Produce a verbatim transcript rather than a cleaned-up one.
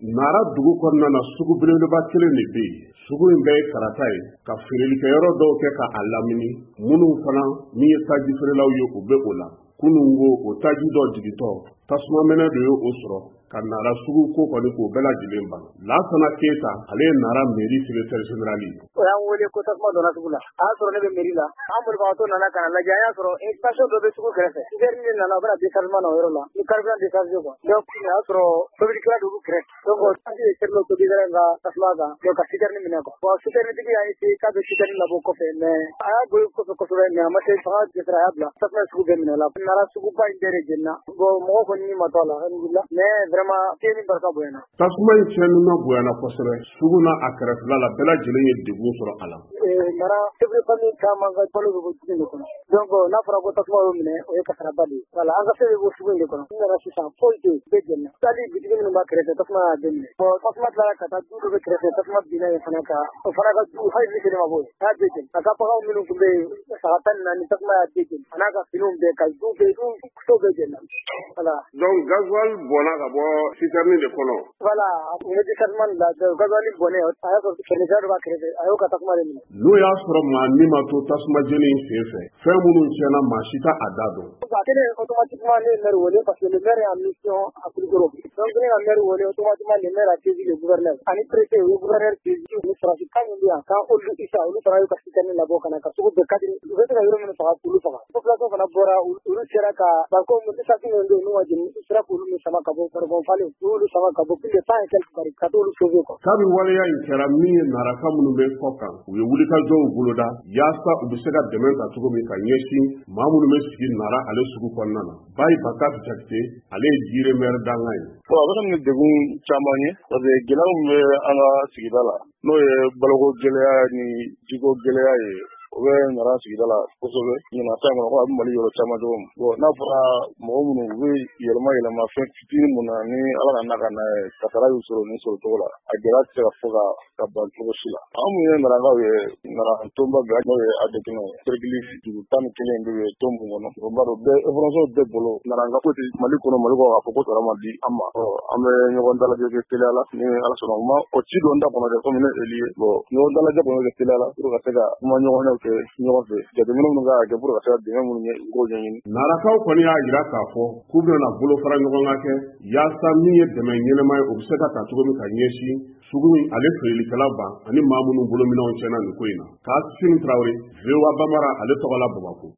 Nara dugu kɔnɔna na sugu belebeleba kelen de bɛ yen. Sugu in bɛɛ ye karata ye ka feerelikɛyɔrɔ dɔw kɛ ka a lamini minnu fana min ye taji feerelaw ye u bɛ o la. Kunun ko o taji dɔ jigintɔ tasuma mɛnɛ de ye o sɔrɔ ka Nara sugu ko kɔni k'o bɛɛ lajɛlen ban. Laasana Keyita ale ye Nara mairie secrétaire général ye. O y'an wele ko tasuma donna sugu la. A y'a sɔrɔ ne bɛ mairie la. An bolibagatɔ nana ka na lajɛ, an y'a sɔrɔ station dɔ bɛ sugu kɛrɛfɛ. Soudeur min nana, u bɛna déchargement na o yɔrɔ la. Ni carburant déchargé quoi. Donc a y'a sɔrɔ tobilikɛla dɔ b'u kɛrɛfɛ. Donc taji ye kɛrila o tobilikɛla ka tasuma kan. Donc ka citerne minɛ quoi. Bon citerne tigi y'a essayé k'a bɛ citerne labɔ kɔfɛ, mais a y'a goyi kɔfɛ kosɛbɛ, mais a ma se fanga dɛsɛra, a y'a bila. Tasuma ye sugu bɛɛ minɛ o la. Nara suguba in bɛɛ de jenina. Bon mɔgɔ kɔni ni ma to a la, alhamdulillah. Mais vraiment tiɲɛni barika bonyana. Tasuma in tiɲɛnina bonyana kosɛbɛ. Sugu n'a a kɛrɛfɛla la bɛɛ lajɛlen ye degun sɔrɔ a la. Nara chef de famille caman ka balo bɛ bɔ sugu in de kɔnɔ. Donc n'a fɔra ko tasuma y'o minɛ, o ye kasaraba de ye. Voilà, an ka fɛn bɛ bɔ sugu in de kɔnɔ. N nana sisan foyi tɛ yen, bɛɛ jenina. Sali bitigi minnu b'a kɛrɛfɛ, tasuma y'a bɛɛ minɛ. Bon tasuma tilara ka taa du dɔ bɛ kɛrɛfɛ, tasuma binna yen fana ka o fana ka du hali ni kelen ma bɔ yen. A y'a bɛɛ jeni. A ka baganw minnu tun bɛ yen, saga tan ni naani, tasuma y'a bɛɛ jeni. A n'a ka finiw bɛɛ, ka du bɛɛ, du so bɛɛ jenina. Voilà. Donc gasoil bɔnna ka bɔ citerne de kɔnɔ. Voilà, u ye déchargement la, gasoil bɔnnen, a y'a sɔrɔ fournisseur dɔ b'a kɛrɛfɛ, a y'o ka tasuma de minɛ. N'o y'a sɔrɔ maa min ma to tasuma jeni in sen fɛ, fɛn minnu tiɲɛna maa si t'a a da dɔn. A kɛlen automatiquement ne ye maire wele parce que le maire est en mission à Kulukoro. Donc ne ka maire wele automatiquement le maire a saisi le gouverneur. Ani préfet o ye gouverneur saisi ni sɔrɔsi kan min bɛ yan kan olu Isa olu fana y'u ka citerne labɔ ka na ka sugu bɛɛ kadiri. U bɛ se ka yɔrɔ minnu faga k'olu faga. Population fana bɔra olu sera ka parce que mobilisation min bɛ yen n'u ka jeni u sera k'olu min sama ka bɔ Kɔrɔbɔrɔ falen u y'olu sama ka bɔ plus de cent et quelques barils ka t'olu sauver quoi. Kabi waleya in kɛra min ye naraka minnu bɛ kɔ kan u ye wulikajɔw boloda yaasa u bɛ se ka dɛmɛ ta cogo min ka ɲɛsin maa minnu bɛ sigi Nara ale sugu kɔnɔna na. Bayi Bakari Jakite ale ye Jire maire danga ye. Bon a bɛ ka nin degun caman ye parce que gɛlɛya min bɛ an ka sigida la n'o ye baloko gɛlɛya ni jiko gɛlɛya ye o bɛ Nara sigida la kosɛbɛ. Ɲinan ta in kɔnɔ ko a bɛ Mali yɔrɔ caman cogo min. Bon n'a fɔra mɔgɔ minnu u bɛ yɛlɛma yɛlɛma fɛn fitinin mun na ni Ala nana ka na kasara y'u sɔrɔ nin sɔrɔ cogo la a gɛlɛya tɛ se ka fɔ ka ka ban cogo si la. An mun ye Narakaw ye Nara Tonba bɛ n'o ye a degunna ye. Cercle dugu tan ni kelen de bɛ ton mun kɔnɔ. O b'a dɔn bɛɛ information bɛɛ bolo Naraka ko tɛ Mali kɔnɔ Mali kɔ k'a fɔ ko sara ma di an ma. An bɛ ɲɔgɔn dalajɛ kɛ teliya la ni Ala sɔnna o ma o ci dɔn da kɔnɔ dɛ komi ne Eli ye. Bon ɲɔgɔn dalajɛ kɔnɔ kɛ teliya la pour ka se ka kuma ɲɔgɔnyaw kɛ ɲɔgɔn fɛ. Jateminɛ minnu kan ka kɛ pour ka se ka dɛmɛ minnu ye u k'o ɲɛɲini. Narakaw kɔni y'a jira k'a fɔ k'u bɛna bolo fara ɲɔgɔn kan kɛ yaasa min ye dɛmɛ ɲɛnama ye o bɛ se ka ta cogo min ka ɲɛsin sugu in ale feerelikɛla ban ani maa minnu bolo minɛnw tiɲɛna nin ko in na. Kassim Traoré, V O A Bambara ale tɔgɔ la Bamako.